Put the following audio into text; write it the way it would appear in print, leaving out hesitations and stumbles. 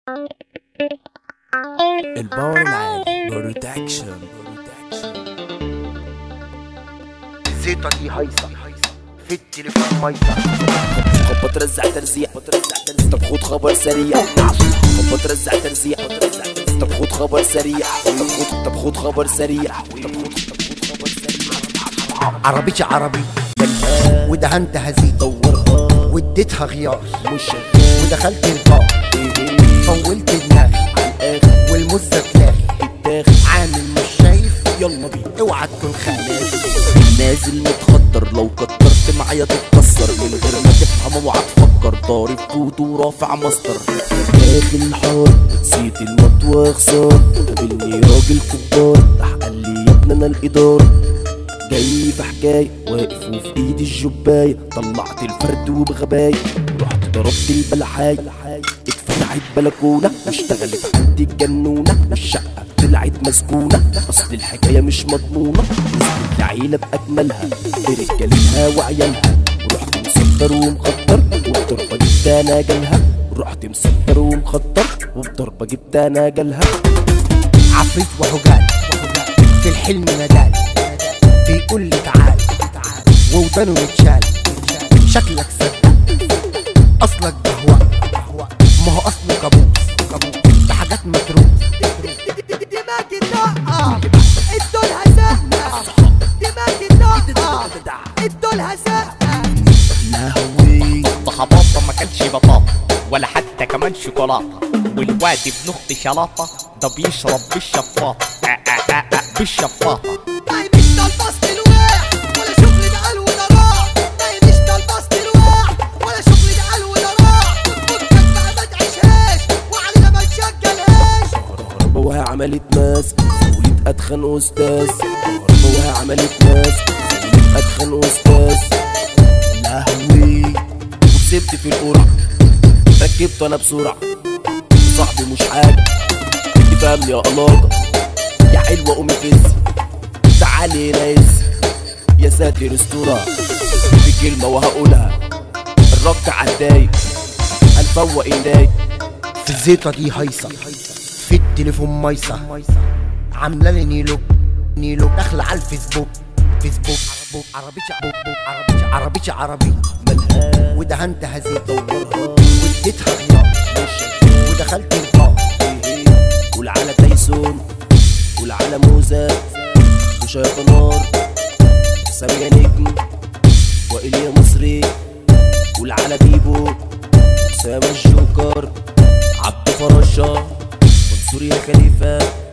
الباور العالي بروتكشن. الزيطة دي هايصة في التليفون مايصة. خبط رزع ترزيع طب خد خبر سريع. خبط رزع ترزيع طب خد خبر سريع. طب خد خبر سريع. عربيتي عربي ودهنت هزيت واديتها غيار مش شغال ودخلت البار فولت دماغي والمزة تلاغي عامل مش شايف يلا بينا اوعى تكون خالد نازل متخدر لو كترت معايا تتكسر من غير ما تفهم اوعى تفكر. ضارب كود ورافع ماستر داخل الحار نسيت المطوى خسار. قابلني راجل كبار راح قال لي يا ابني انا الاداره جاي في حكايه واقف وفي ايدي الجبايه. طلعت الفرد وبغبايه رحت ضربت البلحايه. اتفتحت بلكونه واشتغلت عندي الجنونه. الشقه طلعت مسكونه اصل الحكايه مش مضمونه. نزلت العيله باجملها برجالتها وعيالها. ورحت مسطر ومخطر وبضربه جبت انا جالها. رحت مسطر ومخطر وبضربه جبت انا جالها. عفريت وهجال في الحلم ندال بيقول لي تعال وودانه متشال. شكلك صدق اصلك بهواء ما هو اصله كابوس بحاجات متروس. دماغي طاقة ادولها زقة. دماغي طاقة ادولها زقة. لهوي بطحباطة ما كانش بطاطا ولا حتى كمان شوكولاتة. والواد ابن اختي شلاطة ده بيشرب بالشفاطة بالشفاطة. نايم مش طالباست الواح ولا شغل ده قال وده راح. نايم مش طالباست الواح ولا شغل ده قال وده راح. فكك بقى ما تعيشهاش وعلينا ما تشغلهاش. كهرباء عملت ماسك وليد اتخن استاذ. كهرباء عملت ماسك وليد اتخن استاذ. لهوي وكسبت في القرعه ركبته انا بسرعه. صاحبي مش حاجه تفهمني يا قلاطه يا حلوه قومي فز تعالي هنا يز يا ساتر استورة. في كلمه وهقولها الرك عالدايق هنفوق ايداي. في الزيطة دي هايصة في التليفون مايصة. عاملة لي نيلو داخلة على الفيسبوك عربيتي عربي ملها ودهنت هزيت واديتها غيار ودخلت البار. قول على تايسون قول على موزة وشايف نار سامية نجم وإليا مصري. قول على بيبو سامة الجوكر عبد فرشة منصور يا خليفة.